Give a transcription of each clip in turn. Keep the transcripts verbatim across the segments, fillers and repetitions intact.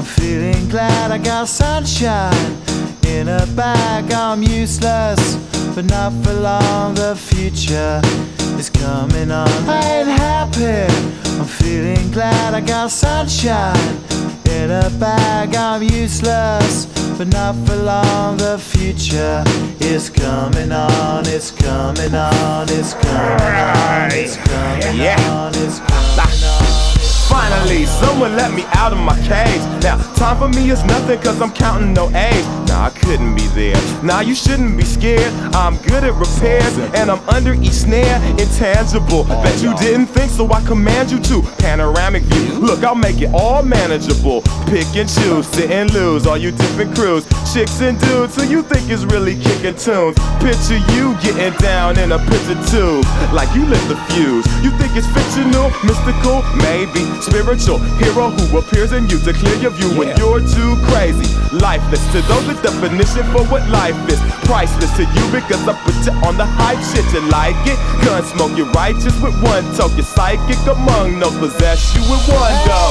I'm feeling glad I got sunshine in a bag. I'm useless, but not for long. The future is coming on. I ain't happy. I'm feeling glad I got sunshine in a bag. I'm useless, but not for long. The future is coming on. It's coming on. It's coming on. It's coming on. It's coming on. Finally, someone let me out of my cage. Now, time for me is nothing cause I'm counting no A's. Nah, I couldn't be there. Nah, you shouldn't be scared. I'm good at repairs and I'm under each snare. Intangible, bet you didn't think, so I command you to. Panoramic view, look, I'll make it all manageable. Pick and choose, sit and lose, all you different crews. Chicks and dudes who you think is really kicking tunes. Picture you getting down in a picture tube, like you lit the fuse. You think it's fictional, mystical, maybe spiritual hero who appears in you to clear your view when you're too crazy. Lifeless to those, the definition for what life is. Priceless to you because I put you on the hype shit. You like it? Gun smoke, you're righteous with one toe. You're psychic among those, possess you with one go.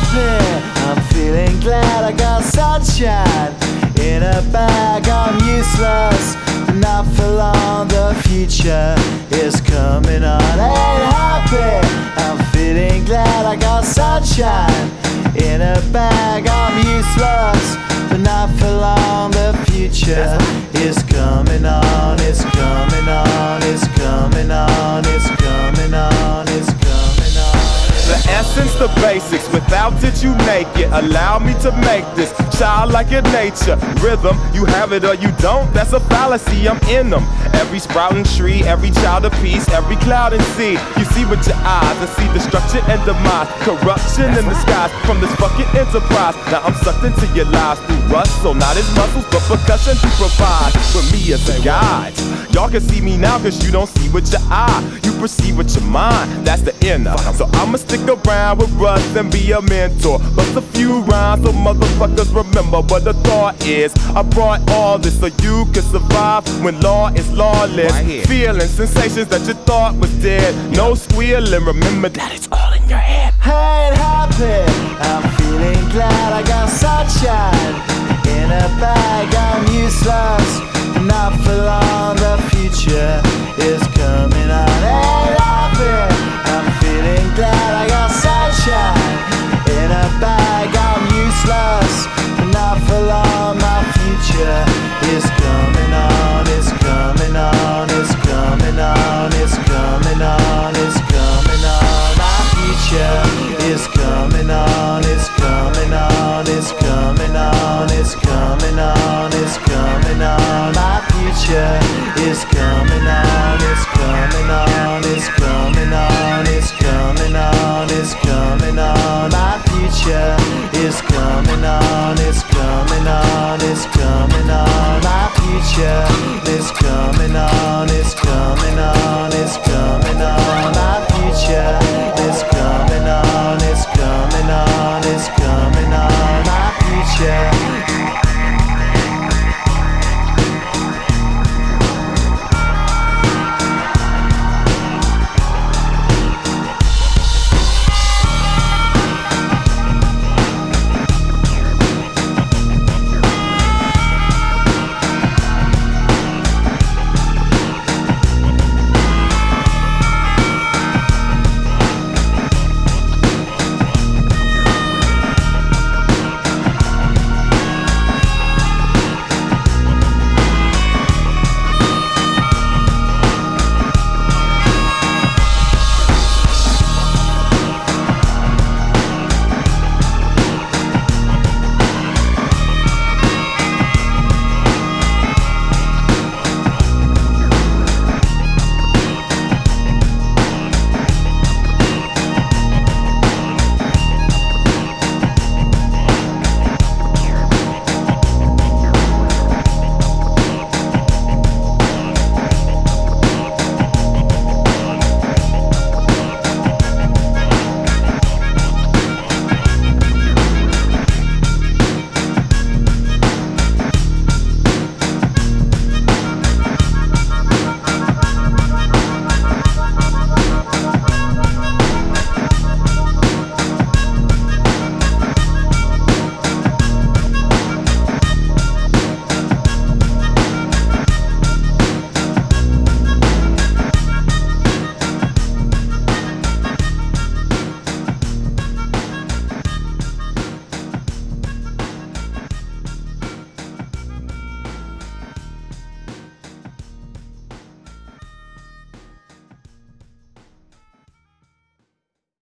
I'm feeling glad I got sunshine in a bag. I'm useless, but not for long. The future is coming on. I ain't happy. I'm feeling glad I got sunshine in a bag. I'm useless, but not for long. The future is coming on. It's coming on. It's coming on. It's coming on. It's coming on. The essence, the basics, without it you make it. Allow me to make this childlike in nature. Rhythm, you have it or you don't, that's a fallacy, I'm in them. Every sprouting tree, every child of peace, every cloud and sea. You see with your eyes and see destruction and demise. Corruption in the skies from this fucking enterprise. Now I'm sucked into your lives through rust, so not his muscles, but percussion to provide for me as a guide. Y'all can see me now cause you don't see with your eye. You perceive with your mind, that's the inner. So I'ma stick around with Russ and be a mentor. Bust a few rhymes so motherfuckers remember what the thought is. I brought all this so you can survive when law is lawless. Right, feeling sensations that you thought was dead. No squealing, remember that it's all in your head. I ain't happy. I'm feeling glad I got sunshine in a bag. I'm useless, not for long. The future is